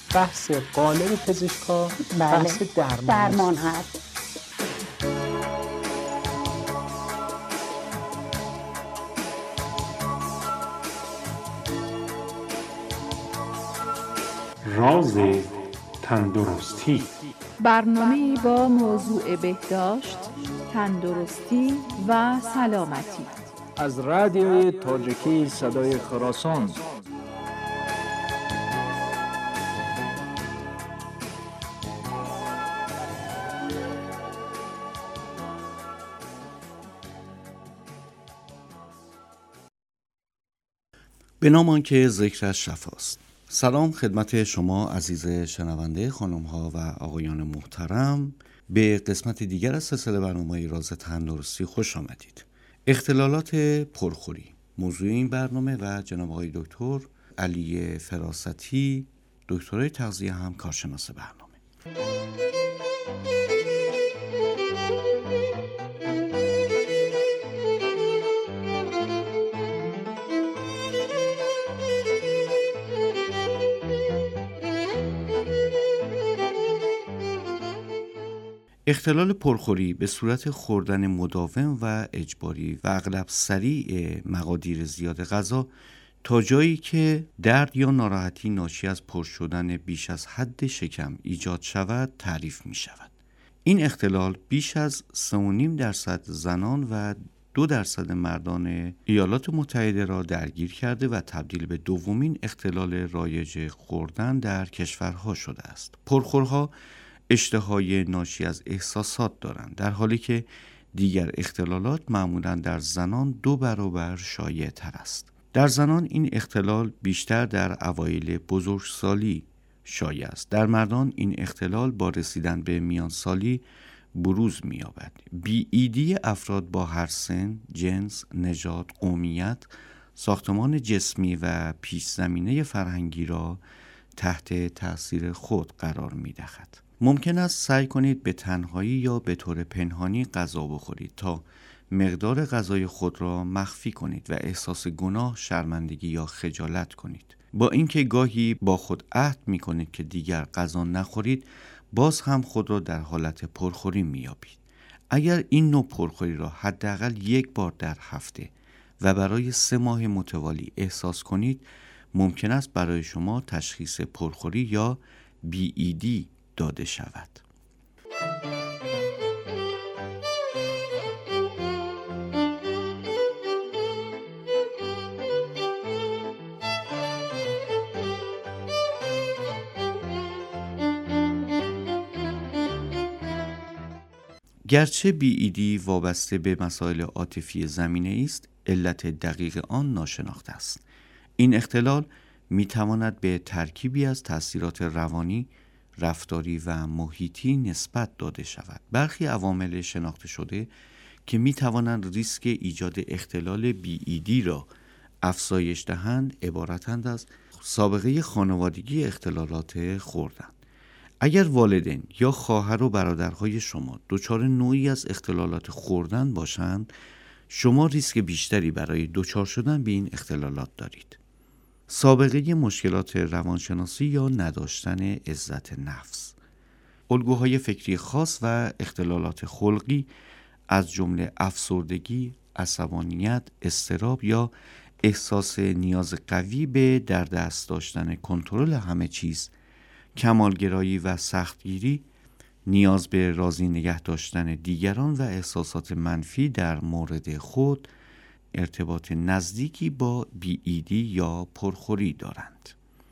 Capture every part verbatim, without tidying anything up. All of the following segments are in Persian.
بحث قالب پزشکا بله. بحث درمان, درمان هست. راز تندرستی، برنامه‌ای با موضوع بهداشت، تندرستی و سلامتی از رادیوی تاجیکی صدای خراسان. به نام آنکه ذکرش شفاست. سلام خدمت شما عزیز شنونده، خانم ها و آقایان محترم. به قسمت دیگر از سلسله برنامه راز تندرستی خوش آمدید. اختلالات پرخوری موضوع این برنامه و جناب آقای دکتر علی فراستی، دکترای تغذیه، هم کارشناس برنامه. اختلال پرخوری به صورت خوردن مداوم و اجباری و اغلب سریع مقادیر زیاد غذا تا جایی که درد یا ناراحتی ناشی از پر شدن بیش از حد شکم ایجاد شود تعریف می شود. این اختلال بیش از سه و نیم درصد زنان و دو درصد مردان ایالات متحده را درگیر کرده و تبدیل به دومین اختلال رایج خوردن در کشورها شده است. پرخورها اشتهای ناشی از احساسات دارند، در حالی که دیگر اختلالات معمولاً در زنان دو برابر شایع تر است. در زنان این اختلال بیشتر در اوایل بزرگسالی شایع است. در مردان این اختلال با رسیدن به میانسالی بروز می‌یابد. بی ای دی افراد با هر سن، جنس، نژاد، قومیت، ساختمان جسمی و پیش زمینه فرهنگی را تحت تأثیر خود قرار می‌دهد. ممکن است سعی کنید به تنهایی یا به طور پنهانی غذا بخورید تا مقدار غذای خود را مخفی کنید و احساس گناه، شرمندگی یا خجالت کنید. با اینکه گاهی با خود عهد می کنید که دیگر غذا نخورید، باز هم خود را در حالت پرخوری می یابید. اگر این نوع پرخوری را حداقل یک بار در هفته و برای سه ماه متوالی احساس کنید، ممکن است برای شما تشخیص پرخوری یا بی ای دی داده شود. گرچه بی ای دی وابسته به مسائل عاطفی زمینه است، علت دقیق آن ناشناخته است. این اختلال می تواند به ترکیبی از تأثیرات روانی، رفتاری و محیطی نسبت داده شود. برخی عوامل شناخته شده که می توانند ریسک ایجاد اختلال بی ای دی را افزایش دهند عبارتند از سابقه خانوادگی اختلالات خوردن. اگر والدین یا خواهر و برادرهای شما دچار نوعی از اختلالات خوردن باشند، شما ریسک بیشتری برای دچار شدن به این اختلالات دارید. سابقه مشکلات روانشناسی یا نداشتن عزت نفس، الگوهای فکری خاص و اختلالات خلقی از جمله افسردگی، عصبانیت، اضطراب یا احساس نیاز قوی به در دست داشتن کنترل همه چیز، کمالگرایی و سختگیری، نیاز به راضی نگه داشتن دیگران و احساسات منفی در مورد خود ارتباط نزدیکی با بی ای دی یا پرخوری دارند.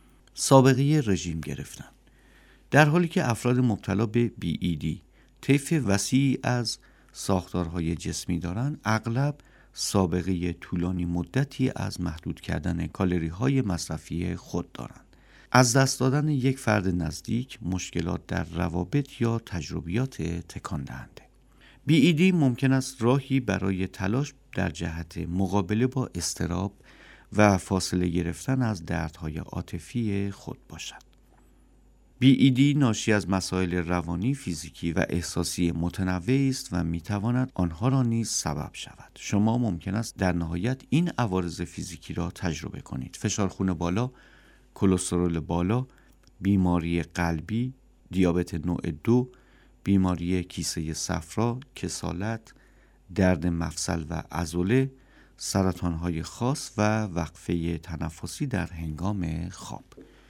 سابقه رژیم گرفتن، در حالی که افراد مبتلا به بی ای دی طیف وسیعی از ساختارهای جسمی دارند، اغلب سابقه طولانی مدتی از محدود کردن کالری های مصرفی خود دارند. از دست دادن یک فرد نزدیک، مشکلات در روابط یا تجربیات تکان دهنده. بی ای دی ممکن است راهی برای تلاش در جهت مقابله با اضطراب و فاصله گرفتن از دردهای عاطفی خود باشد. بی ای دی ناشی از مسائل روانی، فیزیکی و احساسی متنوعی است و میتواند آنها را نیز سبب شود. شما ممکن است در نهایت این عوارض فیزیکی را تجربه کنید: فشار خون بالا، کلسترول بالا، بیماری قلبی، دیابت نوع دو، بیماری کیسه صفرا، کسالت، درد مفصل و عضله، سرطان‌های خاص و وقفه تنفسی در هنگام خواب.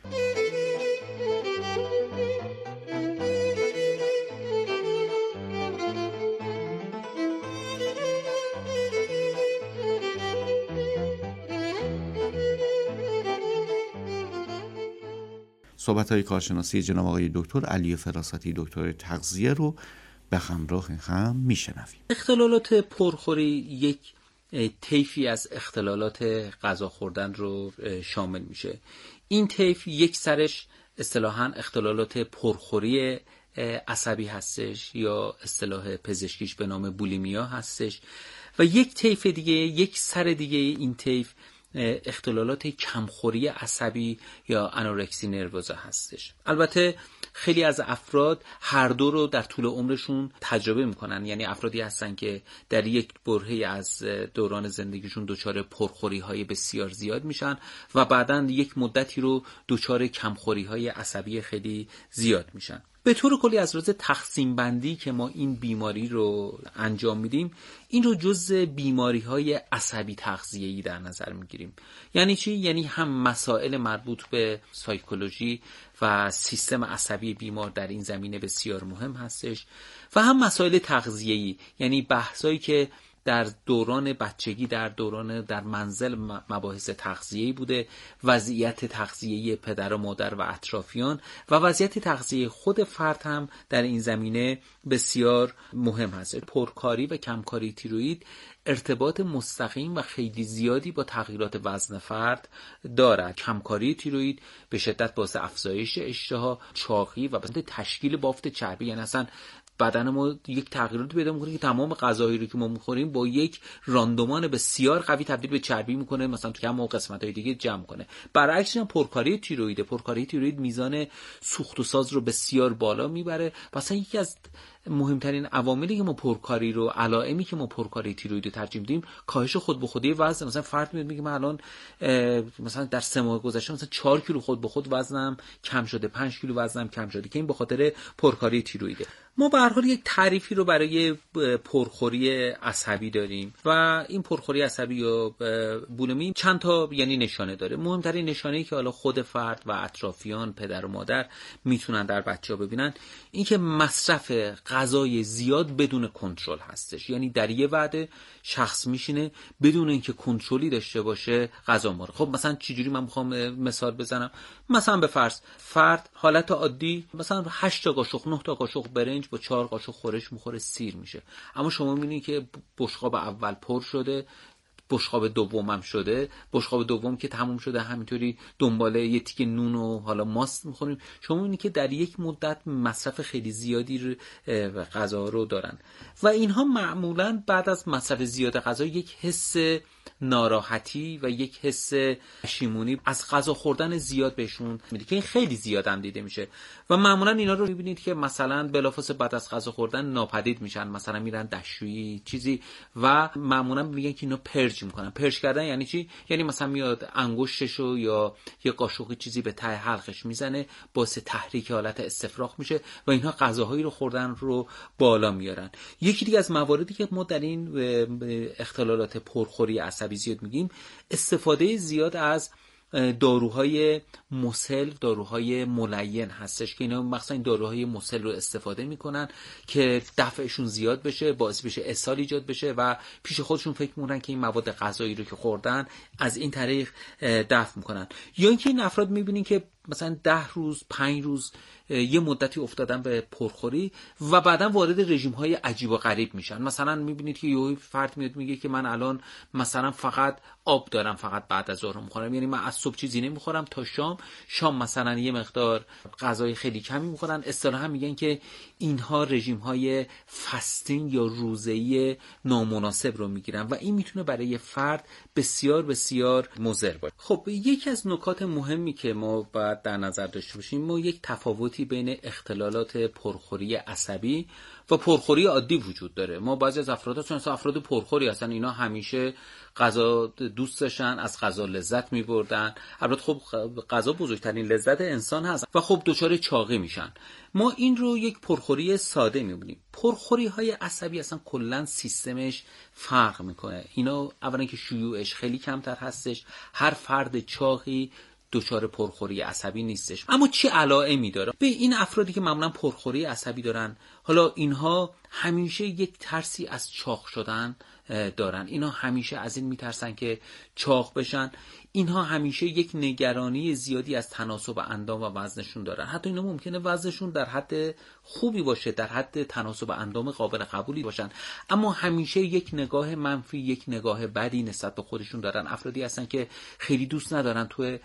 صحبت‌های کارشناسی جناب آقای دکتر علی فراستی، دکتر تغذیه رو به همراه هم میشنویم. اختلالات پرخوری یک طیفی از اختلالات غذا خوردن رو شامل میشه. این طیف یک سرش اصطلاحاً اختلالات پرخوری عصبی هستش یا اصطلاح پزشکیش به نام بولیمیا هستش و یک طیف دیگه، یک سر دیگه این طیف اختلالات کمخوری عصبی یا انورکسی نروزا هستش. البته خیلی از افراد هر دو رو در طول عمرشون تجربه میکنن، یعنی افرادی هستن که در یک برهه از دوران زندگیشون دچار پرخوری های بسیار زیاد میشن و بعداً یک مدتی رو دچار کمخوری های عصبی خیلی زیاد میشن. به طور کلی از لحاظ تقسیم بندی که ما این بیماری رو انجام میدیم، این رو جزء بیماری های عصبی تغذیه‌ای در نظر میگیریم. یعنی چی؟ یعنی هم مسائل مربوط به سایکولوژی و سیستم عصبی بیمار در این زمینه بسیار مهم هستش و هم مسائل تغذیه‌ای، یعنی بحثایی که در دوران بچگی، در دوران در منزل مباحث تغذیه‌ای بوده، وضعیت تغذیه‌ای پدر و مادر و اطرافیان و وضعیت تغذیه خود فرد هم در این زمینه بسیار مهم هست. پرکاری و کمکاری تیروئید ارتباط مستقیم و خیلی زیادی با تغییرات وزن فرد دارد. کمکاری تیروئید به شدت باعث افزایش اشتها، چاقی و تشکیل بافت چربی، یعنی اصلا بدن ما یک تغییراتی پیدا میکنه که تمام غذاهایی رو که ما میخوریم با یک راندومان بسیار قوی تبدیل به چربی میکنه، مثلا تو کم قسمت‌های دیگه جمع کنه. برعکسش هم پرکاری تیروئید، پرکاری تیروئید میزان سوخت و ساز رو بسیار بالا میبره. مثلا یکی از مهمترین عواملی که ما پرکاری رو، علائمی که ما پرکاری تیروئید رو ترجیح میدیم، کاهش خود به خودی وزن. مثلا فرد میاد میگه من الان مثلا در سه ماه گذشته مثلا چهار کیلو خود به خود وزنم کم شده، پنج کیلو وزنم کم شده، که این به خاطر پرکاری تیروئیده. ما به هر حال یک تعریفی رو برای پرخوری عصبی داریم و این پرخوری عصبی یا بولمی چند تا یعنی نشانه داره. مهمترین نشانه‌ای که حالا خود فرد و اطرافیان، پدر و مادر میتونن در بچه‌ها ببینن، این که مصرف غذای زیاد بدون کنترل هستش. یعنی در یه وعده شخص میشینه بدون اینکه کنترلی داشته باشه غذا میخوره. خب مثلا چجوری من میخوام مثال بزنم؟ مثلا به فرض فرد حالت عادی مثلا هشت تا قاشق، نه تا قاشق برنج با چهار قاشق خورش میخوره، سیر میشه. اما شما میبینید که بشقاب اول پر شده، بشقاب دومم شده، بشقاب دوم که تموم شده همینطوری دنباله یه تیکه نون و حالا ماست میخوریم. شما میبینید که در یک مدت مصرف خیلی زیادی غذا رو دارن و اینها معمولا بعد از مصرف زیاد غذا یک حس ناراحتی و یک حس پشیمونی از غذا خوردن زیاد بهشون میده که این خیلی زیاد هم دیده میشه و معمولا اینا رو میبینید که مثلا بلافاصله بعد از غذا خوردن ناپدید میشن، مثلا میرن دستشویی چیزی و معمولا میگن که اینا پرج میکنن. پرج کردن یعنی چی؟ یعنی مثلا میاد انگشتشو یا یه قاشقی چیزی به ته حلقش میزنه، باعث تحریک حالت استفراغ میشه و اینها غذاهایی رو خوردن رو بالا میارن. یکی دیگه از مواردی که ما در این اختلالات پرخوری عصبی زیاد میگیم، استفاده زیاد از داروهای مسل، داروهای ملین هستش که اینا مثلا این داروهای مسل رو استفاده میکنن که دفعشون زیاد بشه، باعث بشه اسهال ایجاد بشه و پیش خودشون فکر میکنن که این مواد غذایی رو که خوردن از این طریق دفع میکنن. یا اینکه این افراد میبینین که مثلا ده روز، پنج روز یه مدتی افتادن به پرخوری و بعدا وارد رژیم‌های عجیب و غریب میشن. مثلا میبینید که یه فرد میاد میگه که من الان مثلا فقط آب دارم، فقط بعد از ظهر میخورم، یعنی من از صبح چیزی نمیخورم تا شام، شام مثلا یه مقدار غذای خیلی کمی میخورن. اصطلاحا میگن که اینها رژیم‌های فاستینگ یا روزه‌ای نامناسب رو میگیرن و این میتونه برای فرد بسیار بسیار مضر باشه. خب یکی از نکات مهمی که ما باید باید در نظر داشته باشیم ما یک تفاوتی بین اختلالات پرخوری عصبی و پرخوری عادی وجود داره. ما بعضی از افراد هستن افراد پرخوری هستن، اینا همیشه غذا دوست داشتن، از غذا لذت می‌بردن. البته خب غذا بزرگترین لذت انسان هست و خب دچار چاقی میشن. ما این رو یک پرخوری ساده می‌بینیم. پرخوری‌های عصبی اصلا کلاً سیستمش فرق می‌کنه. اینا اولا که شیوعش خیلی کمتر هستش، هر فرد چاقی دچار پرخوری عصبی نیستش. اما چه علائمی داره؟ به این افرادی که معمولا پرخوری عصبی دارن، حالا اینها همیشه یک ترسی از چاق شدن دارن. اینا همیشه از این میترسن که چاق بشن. اینها همیشه یک نگرانی زیادی از تناسب اندام و وزنشون دارن. حتی اینا ممکنه وزنشون در حد خوبی باشه، در حد تناسب اندام قابل قبولی باشن، اما همیشه یک نگاه منفی، یک نگاه بدی نسبت به خودشون دارن. افرادی هستن که خیلی دوست ندارن تو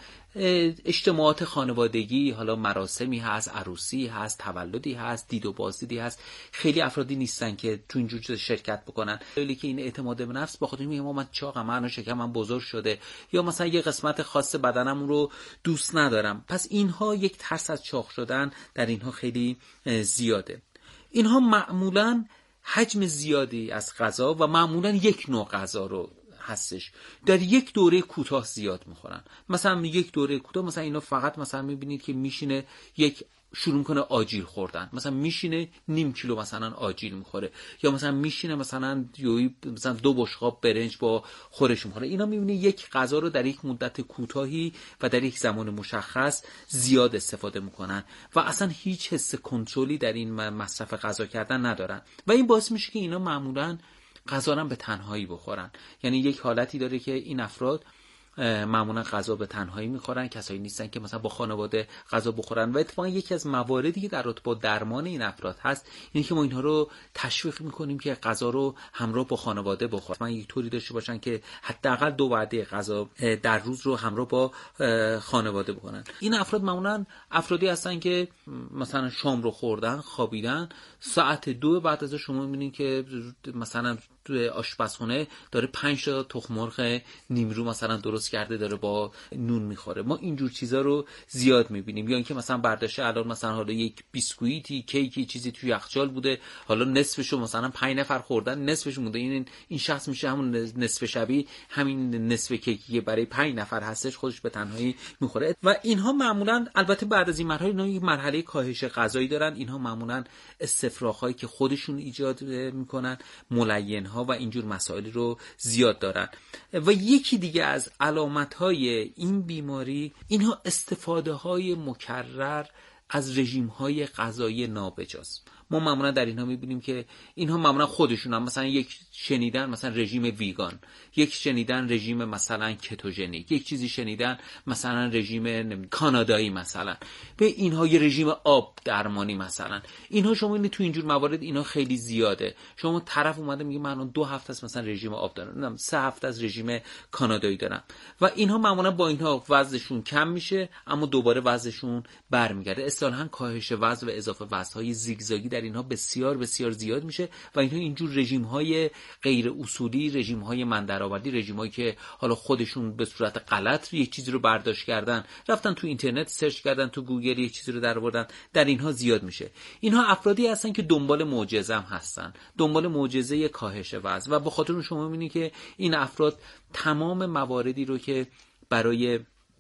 اجتماعات خانوادگی، حالا مراسمی هست، عروسی هست، تولدی هست، دید و بازدیدی هست، خیلی افرادی نیستن که تو اینجور چیزا شرکت بکنن. خیلی که این اعتماد به نفس با خودش میگه ما من چاقم، من شکمم بزرگ شده، یا مثلا یه قسمت خاص بدنم رو دوست ندارم. پس اینها یک ترس از چاق شدن در اینها خیلی زیاده. اینها معمولاً حجم زیادی از غذا و معمولاً یک نوع غذا رو هستش در یک دوره کوتاه زیاد میخورن. مثلا یک دوره کوتاه مثلا اینا فقط مثلا میبینید که میشینه یک شروع میکنه آجیل خوردن، مثلا میشینه نیم کیلو مثلا آجیل میخوره، یا مثلا میشینه مثلا یوی مثلا دو بشقاب برنج با خورش میخوره. اینا میبینی یک غذا رو در یک مدت کوتاهی و در یک زمان مشخص زیاد استفاده میکنن و اصلا هیچ حس کنترلی در این مصرف غذا کردن ندارن و این باعث میشه که اینا معمولاً غذا رو به تنهایی بخورن. یعنی یک حالتی داره که این افراد معمولا غذا به تنهایی میخورن، کسایی نیستن که مثلا با خانواده غذا بخورن و اتفاقا یکی از مواردی که در رابطه با درمان این افراد هست اینه که ما اینها رو تشویق میکنیم که غذا رو همراه با خانواده بخورن. من یک طوری داشته باشن که حداقل دو وعده غذا در روز رو همراه با خانواده بخورن. این افراد معمولا افرادی هستن که مثلا شام رو خوردن، خوابیدن، ساعت دو بعد از شما میبینید که مثلا تو آشپزخونه داره پنج تا تخم مرغ نیمرو مثلا درست کرده داره با نون میخوره. ما اینجور چیزا رو زیاد میبینیم. یا اینکه مثلا برداشته الان مثلا حالا یک بیسکویتی، کیکی، چیزی توی یخچال بوده، حالا نصفشو مثلا پنج نفر خوردن، نصفش مونده. این این شخص میشه همون نصف شبی، همین نصف کیکی که برای پنج نفر هستش خودش به تنهایی میخوره. و اینها معمولا البته بعد از این مرحله اینا یک مرحله کاهش غذایی دارن. اینها معمولا استفراغ‌هایی که خودشون ایجاد میکنن، ملین ها و اینجور مسائل رو زیاد دارن. و یکی دیگه از علامت‌های این بیماری اینها استفاده های مکرر از رژیم های غذایی نابجاست. ما معمولا در اینها میبینیم که اینها معمولا خودشون هم مثلا یک شنیدن مثلا رژیم ویگان، یک شنیدن رژیم مثلا کتوژنیک، یک چیزی شنیدن مثلا رژیم کانادایی، مثلا به اینها یه رژیم آب درمانی مثلا. اینها شما این تو اینجور موارد اینها خیلی زیاده. شما طرف اومده میگه من دو هفته است مثلا رژیم آب دارم، سه هفته از رژیم کانادایی دارم و اینها معمولا با اینها وزنشون کم میشه اما دوباره وزنشون برمیگرده. اصطلاحاً کاهش وزن و اضافه وزن‌های زیگزاگی در اینها بسیار بسیار زیاد میشه و اینها اینجور رژیم‌های غیر اصولی، رژیم‌های من درآوردی، رژیم‌هایی که حالا خودشون به صورت غلط یک چیزی رو برداشت کردن، رفتن تو اینترنت سرچ کردن، تو گوگل یک چیزی رو درآوردن، در اینها زیاد میشه. اینها افرادی هستن که دنبال معجزه هم هستن، دنبال معجزه کاهش وزن و به خاطر اون شما می‌بینید که این افراد تمام مواردی رو که برای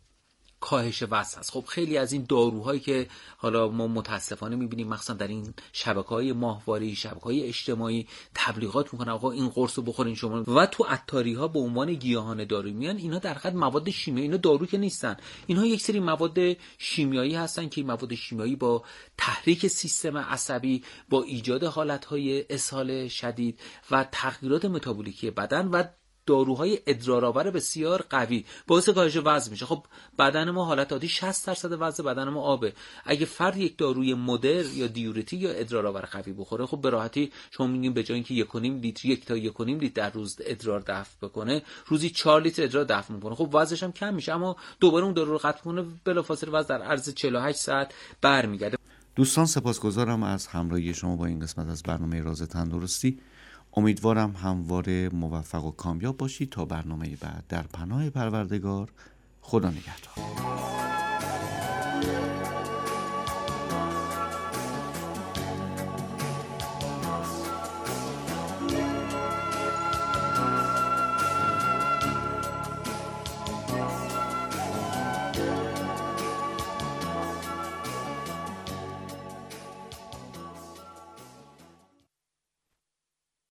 کاهش وزن هست. خب خیلی از این داروهایی که حالا ما متاسفانه میبینیم مخصوصا در این شبکه‌های ماهواره، شبکه‌های اجتماعی تبلیغات میکنن آقا این قرص رو بخورین شما، و تو عطاری‌ها به عنوان گیاهان دارویی میان. اینا در حقیقت مواد شیمیایی، اینا دارو که نیستن، اینها یک سری مواد شیمیایی هستن که این مواد شیمیایی با تحریک سیستم عصبی، با ایجاد حالت‌های اسهال شدید و تغییرات متابولیکی بدن و داروهای ادرارآور بسیار قوی باعث کاهش وزن میشه. خب بدن ما حالت عادی شصت درصد وزن بدن ما آبه. اگه فرد یک داروی مدر یا دیورتیک یا ادرارآور قوی بخوره، خب به راحتی شما میگین به جای اینکه یک و نیم لیتر یک تا یک و نیم لیتر در روز ادرار دفع بکنه، روزی چهار لیتر ادرار دفع میکنه. خب وزنش هم کم میشه اما دوباره اون دارو رو قطع کنه، بلافاصله وزن در عرض چهل و هشت ساعت برمیگرده. دوستان سپاسگزارم از همراهی شما با این قسمت از برنامه راز تندرستی. امیدوارم همواره موفق و کامیاب باشید. تا برنامه بعد، در پناه پروردگار، خدا نگهدار.